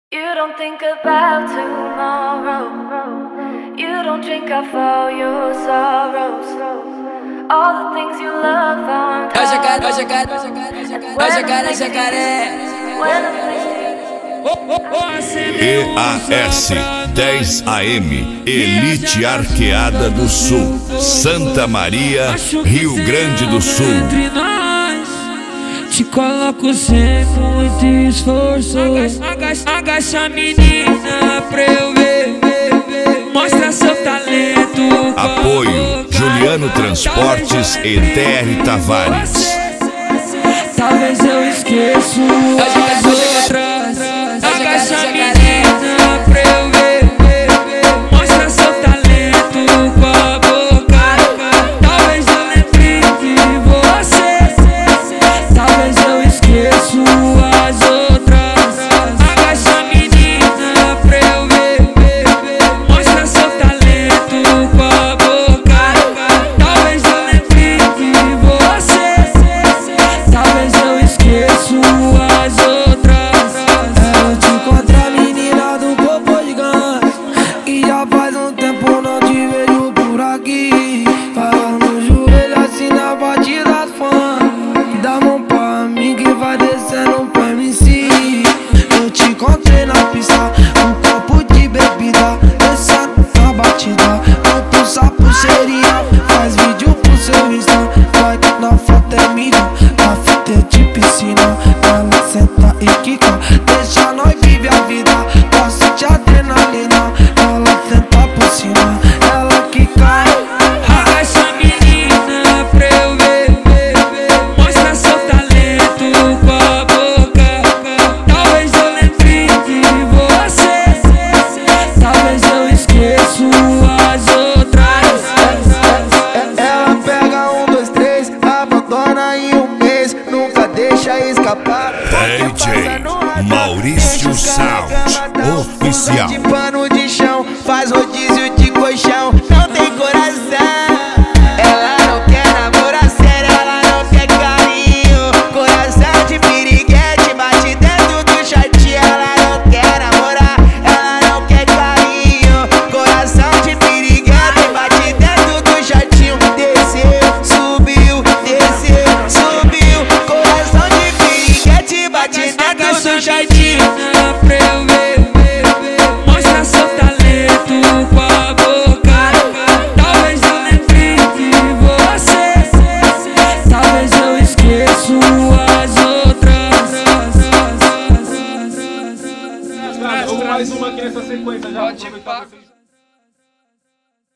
You don't think about tomorrow. You don't drink off all your sorrows. All the things you love are jacaré. EAS 10 AM, Elite Arqueada do Sul, Santa Maria, Rio Grande do Sul. Te coloco sem muito esforço. Agacha a menina pra eu ver. Mostra seu talento. Apoio Juliano Transportes e DR Tavares. Talvez eu esqueço as outras. Agacha a menina pra eu ver. Mostra seu talento com a boca. Talvez eu lembre de você. Talvez eu esqueço as outras. Agacha a menina pra eu ver. Mostra seu talento com a boca. Talvez eu lembre de você. Talvez eu esqueço as outras. Eu te encontrei a menina do corpo gigante, e já faz um tempo não te vejo por aqui. Fala no joelho assim na batida do funk, dá mão pra mim que vai descendo pro MC. Eu te encontrei na pista, um copo de bebida, descendo na batida. Quanto essa pulseirinha, faz vídeo pro seu Insta. Vai que na foto é mídia, na fita é de piscina. Ela senta e quica, deixa nós vive a vida. Gosto de adrenalina, ela senta por cima, ela quica. Agacha a menina pra eu ver. Mostra seu talento com a boca. Talvez eu lembre de você. Talvez eu esqueço as outras. Ela pega 1, 2, 3, abandona em um mês, nunca deixa escapar. DJ Maurício Sound Oficial. De pano de chão, faz rodízio de colchão, não tem coração. Ela não quer namorar sério, ela não quer carinho. Coração de piriguete, bate dentro do shortinho. Ela não quer namorar, ela não quer carinho. Coração de piriguete, bate dentro do shortinho. Desceu, subiu, subiu. Coração de piriguete, bate dentro do shortinho. Pra eu ver. Mostra seu talento com a boca. Talvez eu lembre de você. Talvez eu esqueço as outras. Mais uma aqui nessa sequência já.